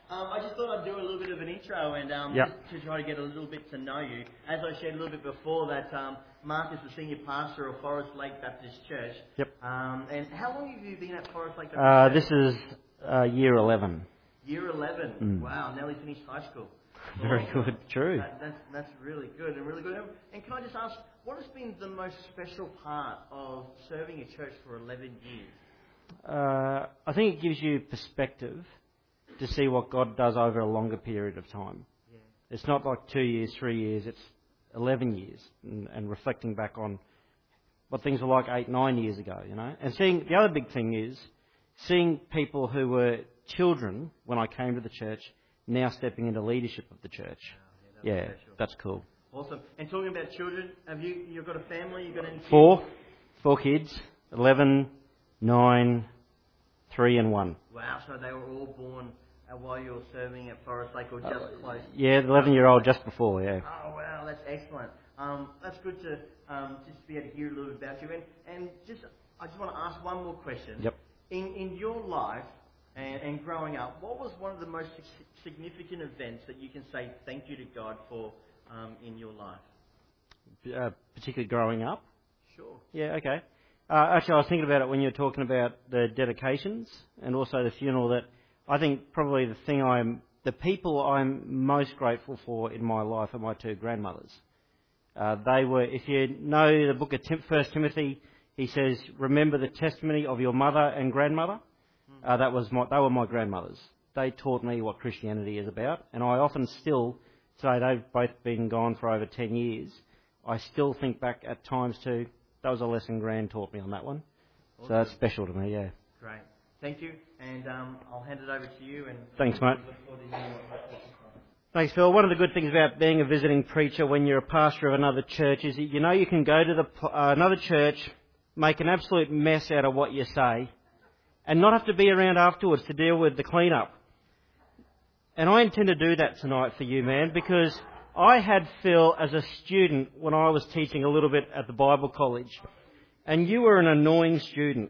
I just thought I'd do a little bit of an intro and Yep. just to try to get a little bit to know you. As I shared a little bit before, that Mark is the senior pastor of Forest Lake Baptist Church. Yep. And how long have you been at Forest Lake Baptist Church? This is year 11. Year 11. Mm. Wow, nearly finished high school. Very good. True. That's really good and really good. And can I just ask, what has been the most special part of serving a church for 11 years? I think it gives you perspective to see what God does over a longer period of time. Yeah. It's not like 2 years, 3 years, it's 11 years, and reflecting back on what things were like 8, 9 years ago, you know. And seeing, the other big thing is, seeing people who were children when I came to the church now stepping into leadership of the church. Yeah, that's cool. Awesome. And talking about children, you've got a family, you've got any kids? Four kids, 11, 9, 3 and 1. Wow, so they were all born while you were serving at Forest Lake or just close? Yeah, the 11-year-old just before, yeah. Oh, wow, that's excellent. That's good to just be able to hear a little bit about you. And I just want to ask one more question. Yep. In your life and growing up, what was one of the most significant events that you can say thank you to God for in your life? Particularly growing up? Sure. Yeah, okay. Actually, I was thinking about it when you were talking about the dedications and also the funeral, that I think probably the people I'm most grateful for in my life are my two grandmothers. They were, if you know the book of 1 Timothy, he says, remember the testimony of your mother and grandmother. They were my grandmothers. They taught me what Christianity is about, and I often still say, they've both been gone for over 10 years, I still think back at times to, that was a lesson Gran taught me on that one. Awesome. So that's special to me, yeah. Great. Thank you, and I'll hand it over to you. And thanks, mate. Look forward to hearing what Mark has to say. Thanks, Phil. One of the good things about being a visiting preacher when you're a pastor of another church is that you know you can go to another church, make an absolute mess out of what you say, and not have to be around afterwards to deal with the clean-up. And I intend to do that tonight for you, man, because I had Phil as a student when I was teaching a little bit at the Bible college, and you were an annoying student.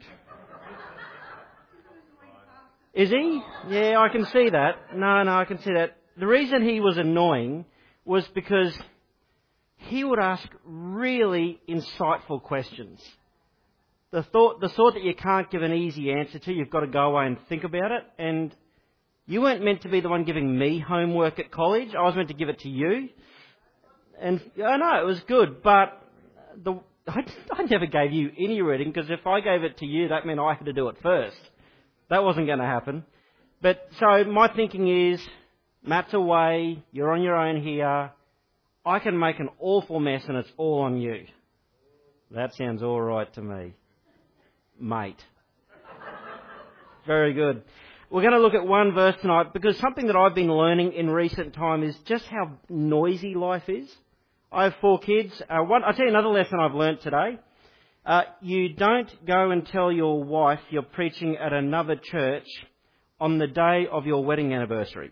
Is he? Yeah, I can see that. No, I can see that. The reason he was annoying was because he would ask really insightful questions. The sort that you can't give an easy answer to, you've got to go away and think about it. And you weren't meant to be the one giving me homework at college. I was meant to give it to you. And I know, it was good, but I never gave you any reading, because if I gave it to you, that meant I had to do it first. That wasn't going to happen. But so my thinking is, Matt's away, you're on your own here, I can make an awful mess and it's all on you. That sounds all right to me. Mate. Very good. We're going to look at one verse tonight, because something that I've been learning in recent time is just how noisy life is. I have 4 kids. I'll tell you another lesson I've learnt today. You don't go and tell your wife you're preaching at another church on the day of your wedding anniversary.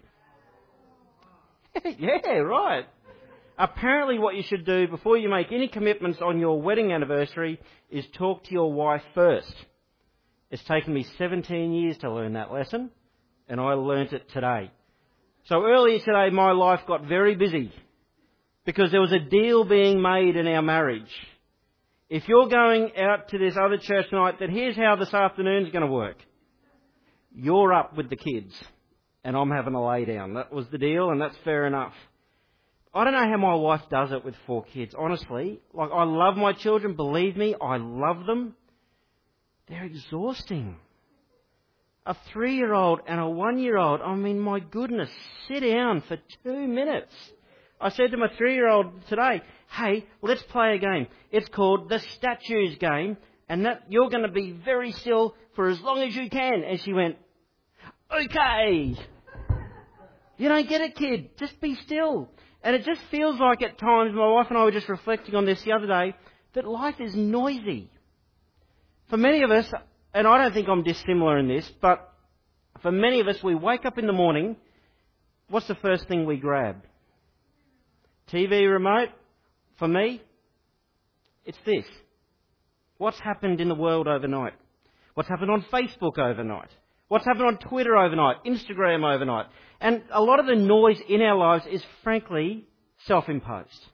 Yeah, right. Apparently what you should do before you make any commitments on your wedding anniversary is talk to your wife first. It's taken me 17 years to learn that lesson, and I learnt it today. So earlier today, my life got very busy because there was a deal being made in our marriage. If you're going out to this other church tonight, then here's how this afternoon's going to work. You're up with the kids, and I'm having a lay down. That was the deal, and that's fair enough. I don't know how my wife does it with 4 kids, honestly. Like, I love my children, believe me, I love them. They're exhausting. A 3-year-old and a 1-year-old, I mean, my goodness, sit down for 2 minutes. I said to my 3-year-old today, hey, let's play a game. It's called the Statues Game, and that you're going to be very still for as long as you can. And she went, okay. You don't get it, kid. Just be still. And it just feels like at times, my wife and I were just reflecting on this the other day, that life is noisy. For many of us, and I don't think I'm dissimilar in this, but for many of us, we wake up in the morning, what's the first thing we grab? TV remote? For me, it's this. What's happened in the world overnight? What's happened on Facebook overnight? What's happened on Twitter overnight, Instagram overnight. And a lot of the noise in our lives is frankly self-imposed.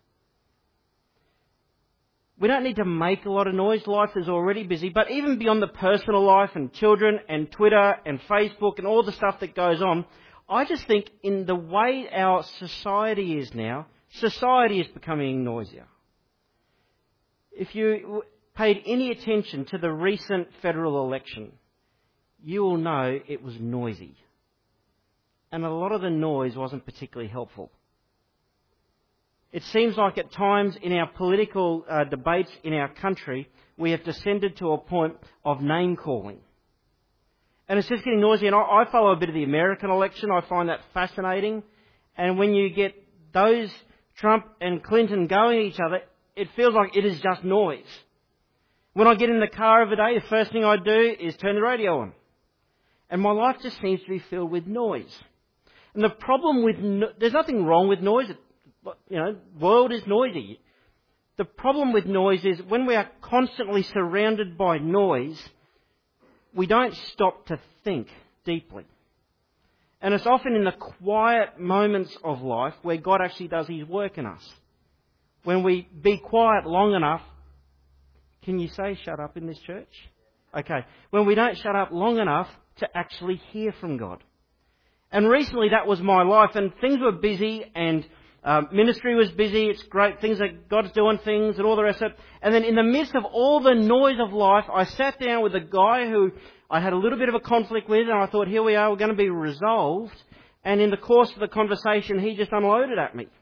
We don't need to make a lot of noise. Life is already busy. But even beyond the personal life and children and Twitter and Facebook and all the stuff that goes on, I just think in the way our society is now, society is becoming noisier. If you paid any attention to the recent federal election, you will know it was noisy. And a lot of the noise wasn't particularly helpful. It seems like at times in our political debates in our country, we have descended to a point of name-calling. And it's just getting noisy. And I follow a bit of the American election. I find that fascinating. And when you get those Trump and Clinton going at each other, it feels like it is just noise. When I get in the car every day, the first thing I do is turn the radio on. And my life just seems to be filled with noise. And the problem with... there's nothing wrong with noise. World is noisy. The problem with noise is when we are constantly surrounded by noise, we don't stop to think deeply. And it's often in the quiet moments of life where God actually does His work in us. When we be quiet long enough, can you say shut up in this church? Okay. When we don't shut up long enough to actually hear from God. And recently that was my life, and things were busy, and ministry was busy. It's great. Things that God's doing things and all the rest of it. And then in the midst of all the noise of life, I sat down with a guy who I had a little bit of a conflict with, and I thought, here we are, we're going to be resolved. And in the course of the conversation, he just unloaded at me.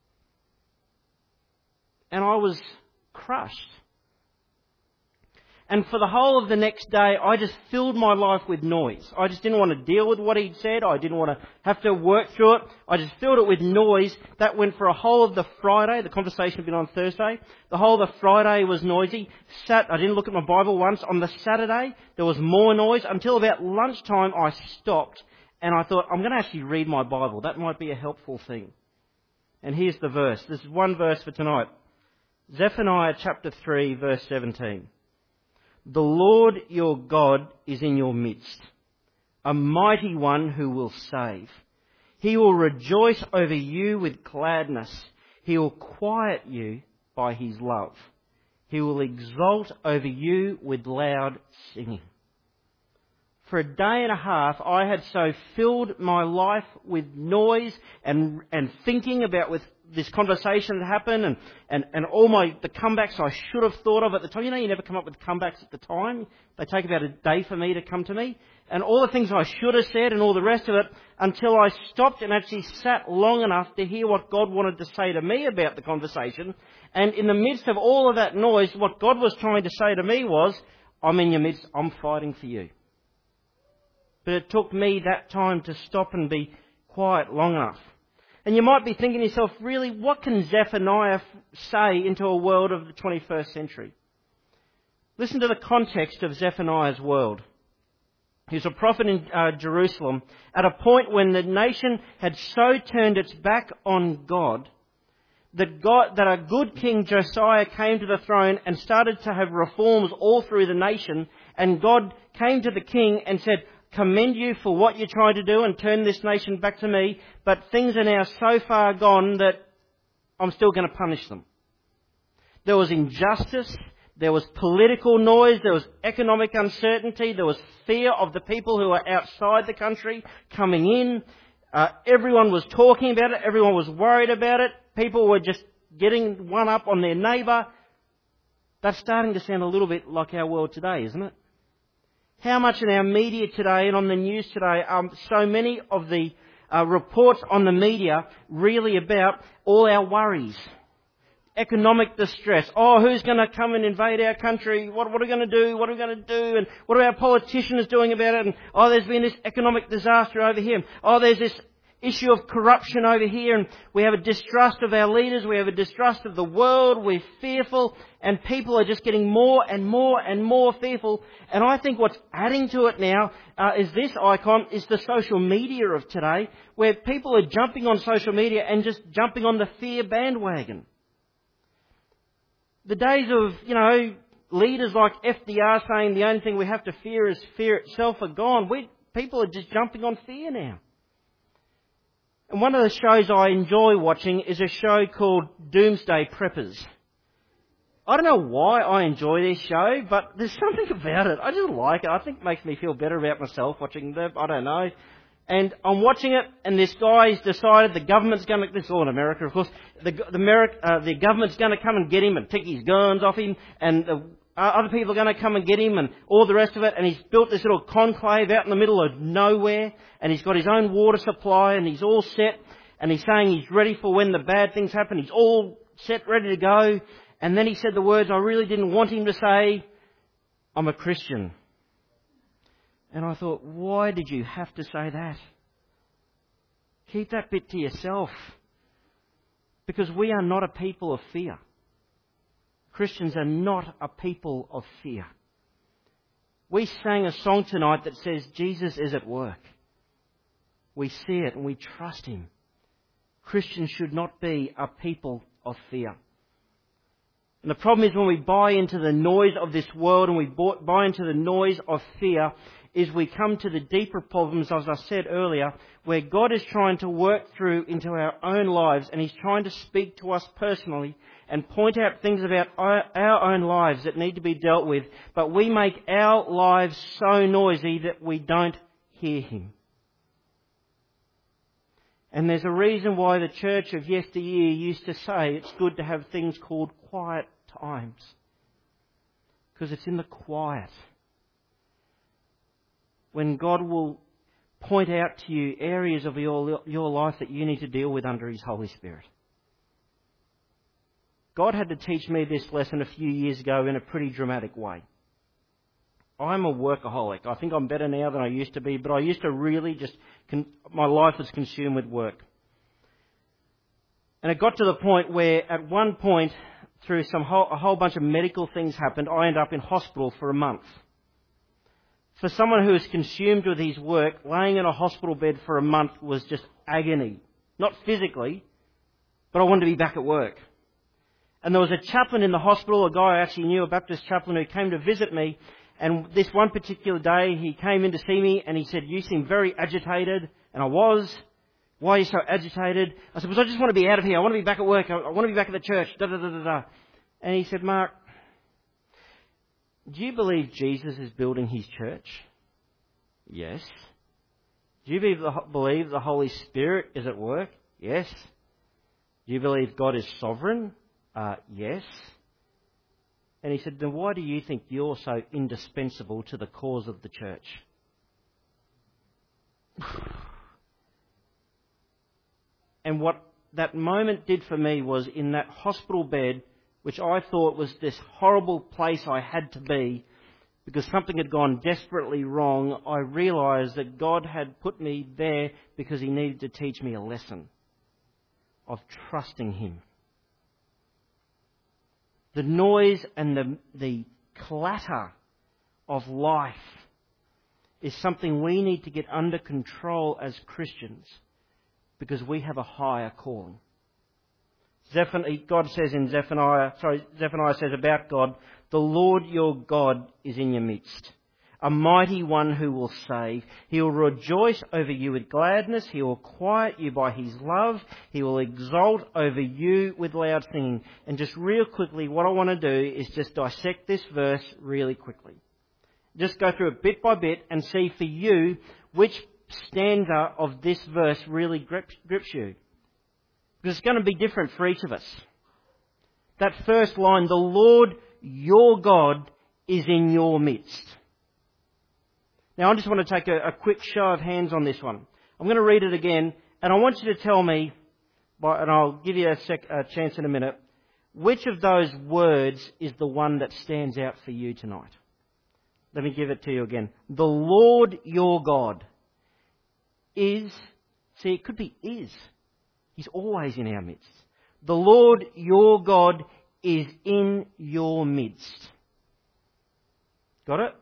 And I was crushed. And for the whole of the next day, I just filled my life with noise. I just didn't want to deal with what he'd said. I didn't want to have to work through it. I just filled it with noise. That went for a whole of the Friday. The conversation had been on Thursday. The whole of the Friday was noisy. I didn't look at my Bible once. On the Saturday, there was more noise. Until about lunchtime, I stopped. And I thought, I'm going to actually read my Bible. That might be a helpful thing. And here's the verse. This is one verse for tonight. Zephaniah chapter 3, verse 17. The Lord your God is in your midst, a mighty one who will save. He will rejoice over you with gladness. He will quiet you by His love. He will exult over you with loud singing. For a day and a half, I had so filled my life with noise and thinking about with this conversation that happened and all the comebacks I should have thought of at the time. You never come up with comebacks at the time. They take about a day for me to come to me. And all the things I should have said and all the rest of it until I stopped and actually sat long enough to hear what God wanted to say to me about the conversation. And in the midst of all of that noise, what God was trying to say to me was, I'm in your midst, I'm fighting for you. But it took me that time to stop and be quiet long enough. And you might be thinking to yourself, really, what can Zephaniah say into a world of the 21st century? Listen to the context of Zephaniah's world. He was a prophet in Jerusalem at a point when the nation had so turned its back on God that a good king Josiah came to the throne and started to have reforms all through the nation. And God came to the king and said, commend you for what you're trying to do and turn this nation back to me, but things are now so far gone that I'm still going to punish them. There was injustice, there was political noise, there was economic uncertainty, there was fear of the people who are outside the country coming in. Everyone was talking about it, everyone was worried about it, people were just getting one up on their neighbour. That's starting to sound a little bit like our world today, isn't it? How much in our media today and on the news today are so many of the reports on the media really about all our worries. Economic distress. Oh, who's going to come and invade our country? What are we going to do? What are we going to do? And what are our politicians doing about it? And oh, there's been this economic disaster over here. Oh, there's this issue of corruption over here, and we have a distrust of our leaders, we have a distrust of the world, we're fearful, and people are just getting more and more and more fearful. And I think what's adding to it now is this icon, is the social media of today, where people are jumping on social media and just jumping on the fear bandwagon. The days of, leaders like FDR saying the only thing we have to fear is fear itself are gone. People are just jumping on fear now. And one of the shows I enjoy watching is a show called Doomsday Preppers. I don't know why I enjoy this show, but there's something about it. I just like it. I think it makes me feel better about myself watching them. I don't know. And I'm watching it, and this guy's decided the government's going to, this is all in America, of course, the government's going to come and get him and take his guns off him, and other people are going to come and get him, and all the rest of it, and he's built this little conclave out in the middle of nowhere, and he's got his own water supply, and he's all set, and he's saying he's ready for when the bad things happen. He's all set, ready to go. And then he said the words I really didn't want him to say, I'm a Christian. And I thought, why did you have to say that? Keep that bit to yourself. Because we are not a people of fear. Christians are not a people of fear. We sang a song tonight that says Jesus is at work. We see it and we trust Him. Christians should not be a people of fear. And the problem is when we buy into the noise of this world and we buy into the noise of fear, is we come to the deeper problems, as I said earlier, where God is trying to work through into our own lives, and He's trying to speak to us personally and point out things about our own lives that need to be dealt with, but we make our lives so noisy that we don't hear Him. And there's a reason why the church of yesteryear used to say it's good to have things called quiet times. Because it's in the quiet when God will point out to you areas of your life that you need to deal with under His Holy Spirit. God had to teach me this lesson a few years ago in a pretty dramatic way. I'm a workaholic. I think I'm better now than I used to be, but I used to really my life was consumed with work. And it got to the point where at one point, through a whole bunch of medical things happened, I ended up in hospital for a month. For someone who is consumed with his work, laying in a hospital bed for a month was just agony. Not physically, but I wanted to be back at work. And there was a chaplain in the hospital, a guy I actually knew, a Baptist chaplain, who came to visit me. And this one particular day, he came in to see me and he said, "You seem very agitated." And I was. "Why are you so agitated?" I said, "Because I just want to be out of here. I want to be back at work. I want to be back at the church." And he said, "Mark, do you believe Jesus is building His church?" "Yes." "Do you believe the Holy Spirit is at work?" "Yes." "Do you believe God is sovereign?" "Yes." And he said, "Then why do you think you're so indispensable to the cause of the church?" And what that moment did for me was, in that hospital bed, which I thought was this horrible place I had to be because something had gone desperately wrong, I realised that God had put me there because He needed to teach me a lesson of trusting Him. The noise and the clatter of life is something we need to get under control as Christians, because we have a higher calling. God says in Zephaniah says about God, "The Lord your God is in your midst, a mighty one who will save. He will rejoice over you with gladness. He will quiet you by His love. He will exult over you with loud singing." And just real quickly, what I want to do is just dissect this verse really quickly. Just go through it bit by bit and see for you which stanza of this verse really grips you. Because it's going to be different for each of us. That first line, "The Lord your God is in your midst." Now I just want to take a quick show of hands on this one. I'm going to read it again, and I want you to tell me, and I'll give you a chance in a minute, which of those words is the one that stands out for you tonight. Let me give it to you again. The Lord your God is, see, it could be is. He's always in our midst. The Lord your God is in your midst. Got it?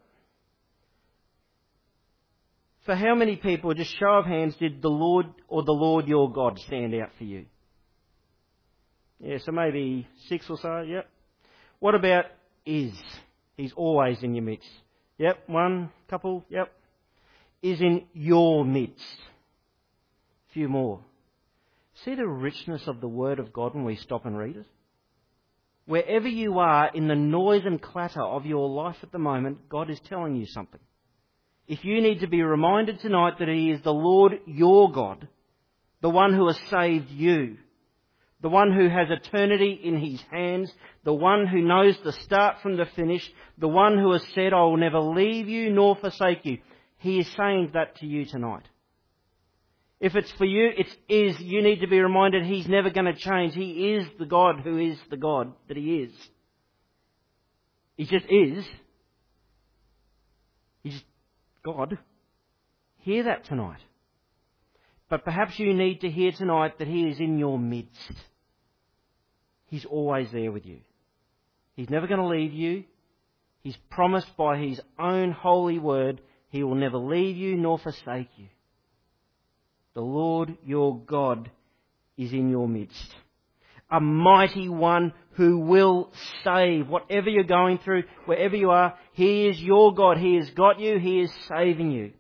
For how many people, just show of hands, did the Lord or the Lord your God stand out for you? Yeah, so maybe 6 or so, yep. What about is? He's always in your midst. Yep, 1, couple, yep. is in your midst. A few more. See the richness of the Word of God when we stop and read it? Wherever you are in the noise and clatter of your life at the moment, God is telling you something. If you need to be reminded tonight that He is the Lord your God, the one who has saved you, the one who has eternity in His hands, the one who knows the start from the finish, the one who has said, I will never leave you nor forsake you. He is saying that to you tonight. If it's for you, you need to be reminded He's never going to change. He is the God who is the God that He is. He just is. He's God. Hear that tonight. But perhaps you need to hear tonight that He is in your midst. He's always there with you. He's never going to leave you. He's promised by His own holy word, He will never leave you nor forsake you. The Lord your God is in your midst. A mighty one who will save. Whatever you're going through, wherever you are, He is your God. He has got you. He is saving you.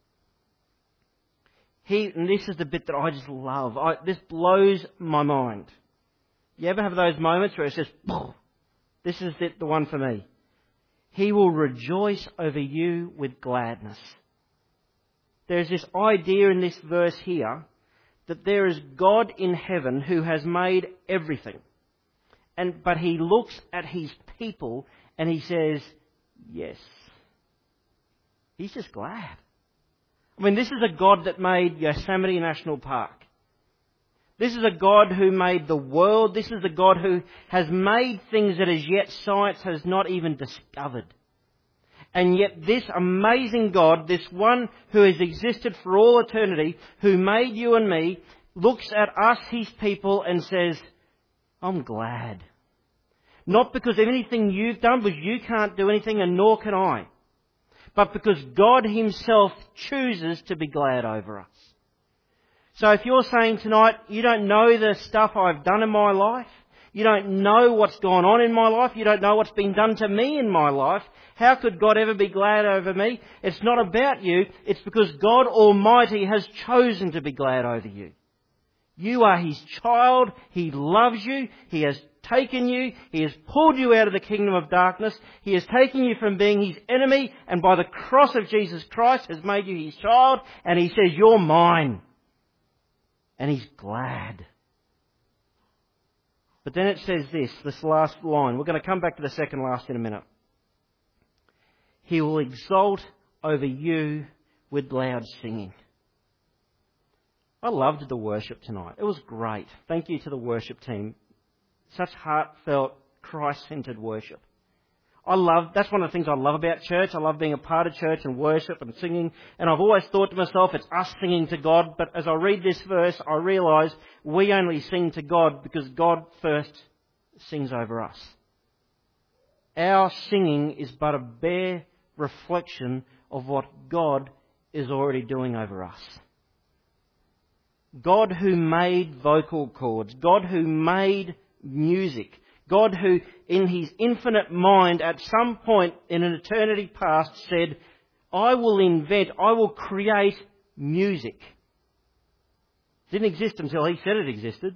And this is the bit that I just love. This blows my mind. You ever have those moments where it's just, this is the one for me. He will rejoice over you with gladness. There's this idea in this verse here that there is God in heaven who has made everything. But He looks at His people and He says, yes. He's just glad. I mean, this is a God that made Yosemite National Park. This is a God who made the world. This is a God who has made things that as yet science has not even discovered. And yet this amazing God, this one who has existed for all eternity, who made you and me, looks at us, His people, and says, I'm glad. Not because of anything you've done, because you can't do anything and nor can I. But because God Himself chooses to be glad over us. So if you're saying tonight, you don't know the stuff I've done in my life, you don't know what's gone on in my life, you don't know what's been done to me in my life, how could God ever be glad over me? It's not about you, it's because God Almighty has chosen to be glad over you. You are His child, He loves you, He has taken you, He has pulled you out of the kingdom of darkness, He has taken you from being His enemy, and by the cross of Jesus Christ has made you His child, and He says, you're mine. And He's glad. But then it says this last line. We're going to come back to the second last in a minute. He will exult over you with loud singing. I loved the worship tonight. It was great. Thank you to the worship team. Such heartfelt, Christ-centered worship. That's one of the things I love about church. I love being a part of church and worship and singing. And I've always thought to myself, it's us singing to God. But as I read this verse, I realise we only sing to God because God first sings over us. Our singing is but a bare reflection of what God is already doing over us. God who made vocal cords, God who made music, God who in His infinite mind at some point in an eternity past said, I will create music. Didn't exist until He said it existed.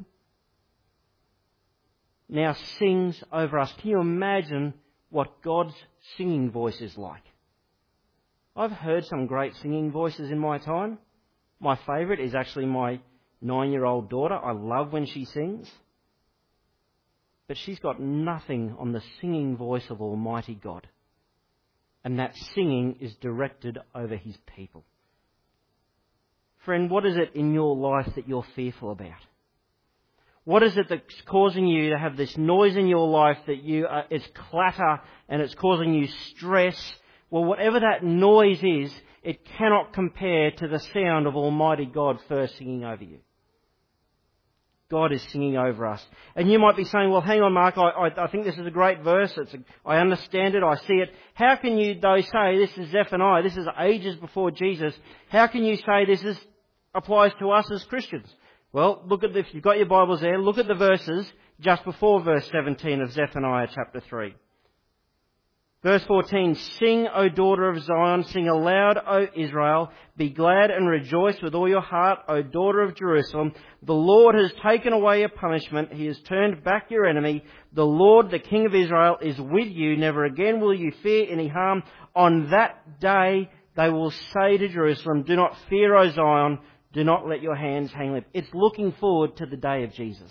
Now sings over us. Can you imagine what God's singing voice is like? I've heard some great singing voices in my time. My favourite is actually my 9-year-old daughter. I love when she sings. But she's got nothing on the singing voice of Almighty God. And that singing is directed over His people. Friend, what is it in your life that you're fearful about? What is it that's causing you to have this noise in your life that it's clatter and it's causing you stress? Well, whatever that noise is, it cannot compare to the sound of Almighty God first singing over you. God is singing over us. And you might be saying, well, hang on, Mark, I think this is a great verse. I understand it. I see it. How can you, though, say this is Zephaniah? This is ages before Jesus. How can you say this applies to us as Christians? Well, if you've got your Bibles there, look at the verses just before verse 17 of Zephaniah chapter 3. Verse 14, "Sing, O daughter of Zion, sing aloud, O Israel. Be glad and rejoice with all your heart, O daughter of Jerusalem. The Lord has taken away your punishment. He has turned back your enemy. The Lord, the King of Israel, is with you. Never again will you fear any harm. On that day they will say to Jerusalem, do not fear, O Zion. Do not let your hands hang limp." It's looking forward to the day of Jesus.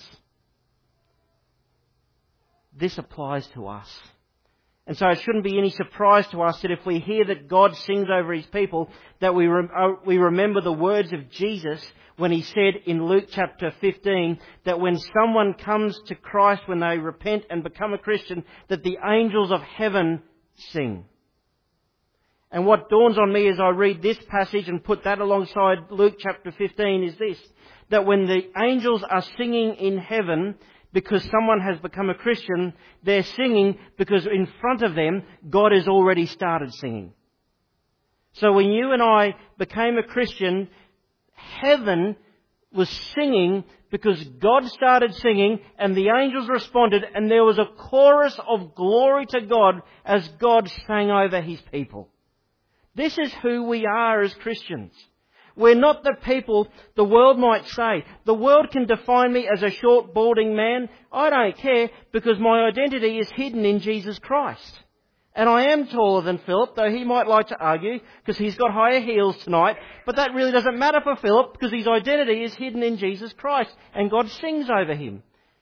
This applies to us. And so it shouldn't be any surprise to us that if we hear that God sings over His people, that we remember the words of Jesus when He said in Luke chapter 15 that when someone comes to Christ, when they repent and become a Christian, that the angels of heaven sing. And what dawns on me as I read this passage and put that alongside Luke chapter 15 is this, that when the angels are singing in heaven, because someone has become a Christian, they're singing because in front of them, God has already started singing. So when you and I became a Christian, heaven was singing because God started singing and the angels responded, and there was a chorus of glory to God as God sang over His people. This is who we are as Christians. We're not the people the world might say. The world can define me as a short, balding man. I don't care, because my identity is hidden in Jesus Christ. And I am taller than Philip, though he might like to argue, because he's got higher heels tonight. But that really doesn't matter for Philip, because his identity is hidden in Jesus Christ, and God sings over him.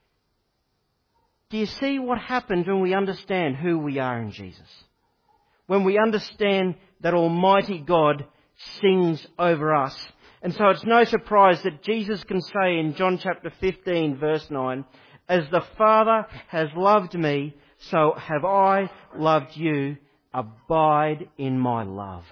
Do you see what happens when we understand who we are in Jesus? When we understand that Almighty God sings over us. And so it's no surprise that Jesus can say in John chapter 15 verse 9, "As the Father has loved me, so have I loved you. Abide in my love."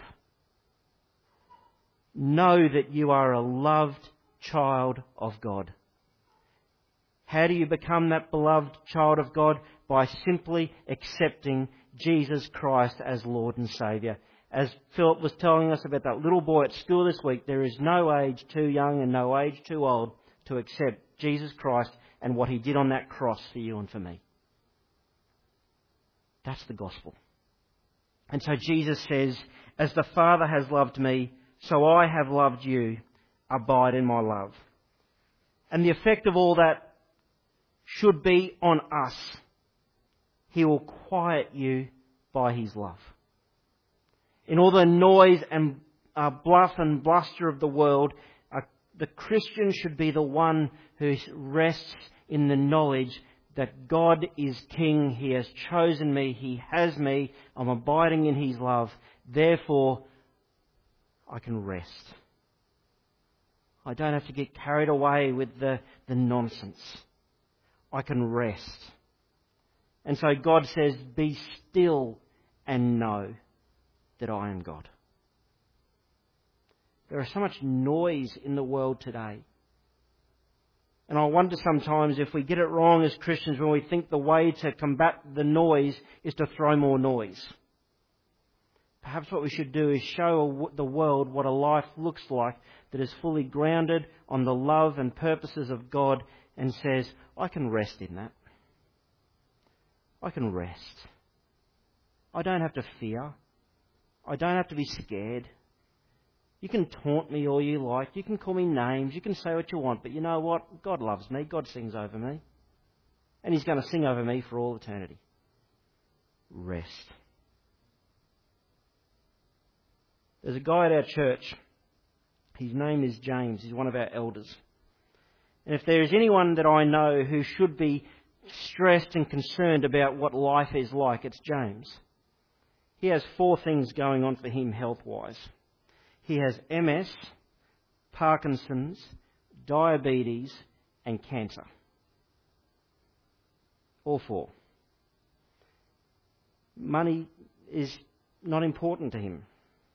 Know that you are a loved child of God. How do you become that beloved child of God? By simply accepting Jesus Christ as Lord and Saviour. As Philip was telling us about that little boy at school this week, there is no age too young and no age too old to accept Jesus Christ and what He did on that cross for you and for me. That's the gospel. And so Jesus says, "As the Father has loved me, so I have loved you. Abide in my love." And the effect of all that should be on us. He will quiet you by His love. In all the noise and bluff and bluster of the world, the Christian should be the one who rests in the knowledge that God is King. He has chosen me. He has me. I'm abiding in His love. Therefore, I can rest. I don't have to get carried away with the nonsense. I can rest. And so God says, "Be still and know that I am God." There is so much noise in the world today. And I wonder sometimes if we get it wrong as Christians when we think the way to combat the noise is to throw more noise. Perhaps what we should do is show the world what a life looks like that is fully grounded on the love and purposes of God and says, "I can rest in that. I can rest. I don't have to fear. I don't have to be scared. You can taunt me all you like. You can call me names. You can say what you want. But you know what? God loves me. God sings over me. And He's going to sing over me for all eternity." Rest. There's a guy at our church. His name is James. He's one of our elders. And if there is anyone that I know who should be stressed and concerned about what life is like, it's James. He has 4 things going on for him health-wise. He has MS, Parkinson's, diabetes, and cancer. All 4. Money is not important to him.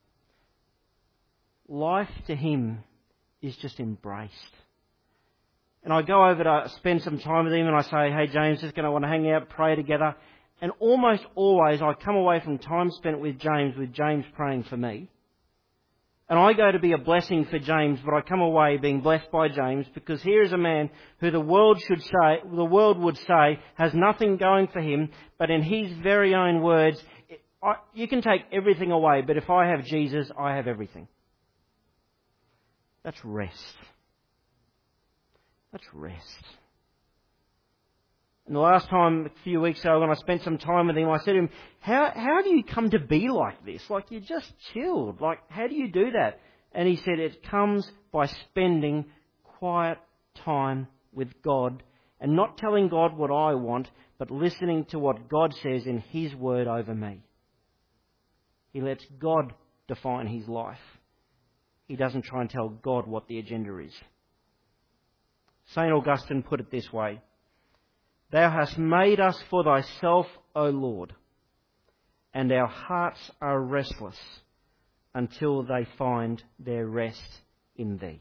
Life to him is just embraced. And I go over to spend some time with him and I say, "Hey James, just going to want to hang out, pray together." And almost always I come away from time spent with James praying for me. And I go to be a blessing for James, but I come away being blessed by James, because here is a man who the world would say has nothing going for him, but in his very own words, You can take everything away, but if I have Jesus, I have everything. That's rest. That's rest. And the last time, a few weeks ago, when I spent some time with him, I said to him, how do you come to be like this? Like, you're just chilled. Like, how do you do that? And he said, it comes by spending quiet time with God and not telling God what I want, but listening to what God says in His Word over me. He lets God define his life. He doesn't try and tell God what the agenda is. St. Augustine put it this way: Thou hast made us for thyself, O Lord, and our hearts are restless until they find their rest in thee.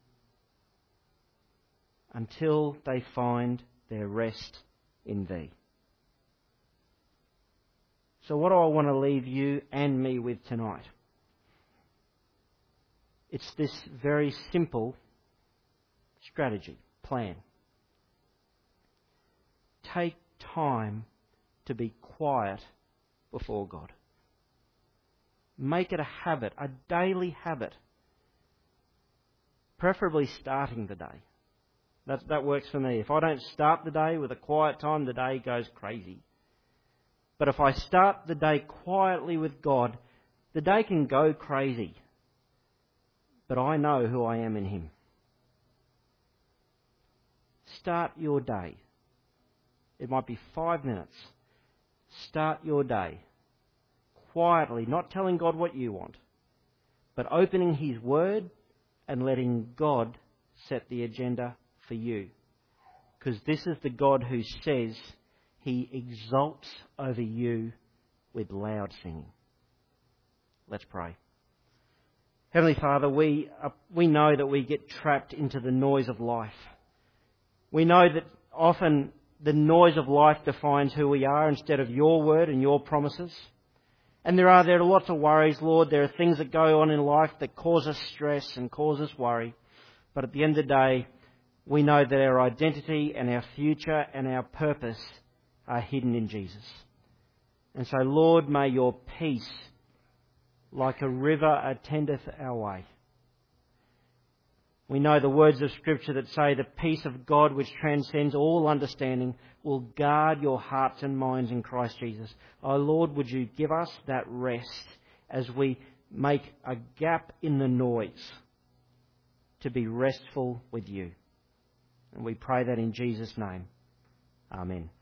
Until they find their rest in thee. So what do I want to leave you and me with tonight? It's this very simple strategy, plan. Take time to be quiet before God. Make it a habit, a daily habit. Preferably starting the day. That works for me. If I don't start the day with a quiet time, the day goes crazy. But if I start the day quietly with God, the day can go crazy. But I know who I am in Him. Start your day. It might be 5 minutes. Start your day quietly, not telling God what you want, but opening His Word and letting God set the agenda for you. Because this is the God who says He exalts over you with loud singing. Let's pray. Heavenly Father, we know that we get trapped into the noise of life. We know that often the noise of life defines who we are instead of your word and your promises. And there are lots of worries, Lord. There are things that go on in life that cause us stress and cause us worry. But at the end of the day, we know that our identity and our future and our purpose are hidden in Jesus. And so, Lord, may your peace, like a river, attendeth our way. We know the words of Scripture that say the peace of God which transcends all understanding will guard your hearts and minds in Christ Jesus. Oh Lord, would you give us that rest as we make a gap in the noise to be restful with you. And we pray that in Jesus' name. Amen.